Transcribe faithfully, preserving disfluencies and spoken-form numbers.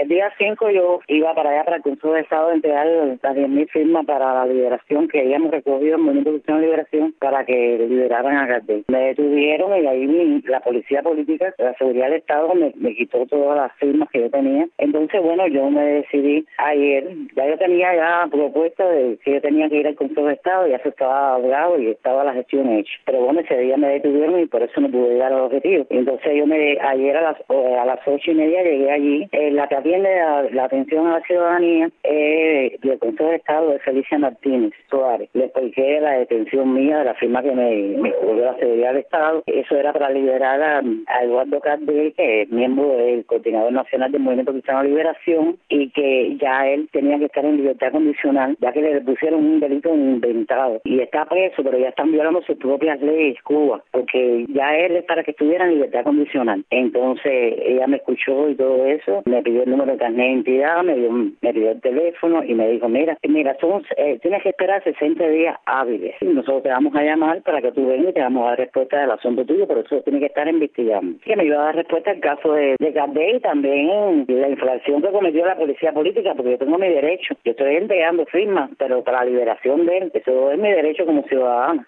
día cinco yo iba para allá para el Consejo de Estado a entregar las diez mil firmas para la liberación que habíamos recogido en el Movimiento Cristiano de Liberación para que liberaran a Gardel. Me detuvieron y ahí mi, la policía política, la seguridad del Estado me, me quitó todas las firmas que yo tenía. Entonces, bueno, yo me decidí ayer, ya yo tenía ya propuesta de que yo tenía que ir al Consejo de Estado, ya se estaba hablado y estaba la gestión hecha. Pero bueno, ese día me detuvieron y por eso no pude llegar al objetivo. Entonces yo me ayer a las a las ocho y media llegué allí. Eh, la que atiende la, la atención a la ciudadanía eh, del Consejo de Estado es Felicia Martínez Suárez. Le expliqué la detención mía de la firma que me, me cubrió la seguridad del Estado. Eso era para liberar a, a Eduardo Gardel, que es miembro del Coordinador Nacional del Movimiento Cristiano de Liberación, y que ya él tenía que estar en libertad condicional, ya que le pusieron un delito inventado. Y está preso, pero ya están violando sus propias leyes, Cuba, porque ya él es para que estuviera en libertad condicional. Entonces ella me escuchó y todo eso, me pidió el número de carnet de identidad, me, dio, me pidió el teléfono y me dijo, mira, mira, son, eh, tienes que esperar sesenta días hábiles. Nosotros te vamos a llamar para que tú vengas y te vamos a dar respuesta del asunto tuyo, pero eso tiene que estar investigando. Que me iba a dar respuesta al caso de, de Gardel y también la infracción que cometió la policía política, porque yo tengo mi derecho. Yo estoy entregando firmas, pero para la liberación de él, eso es mi derecho como ciudadano.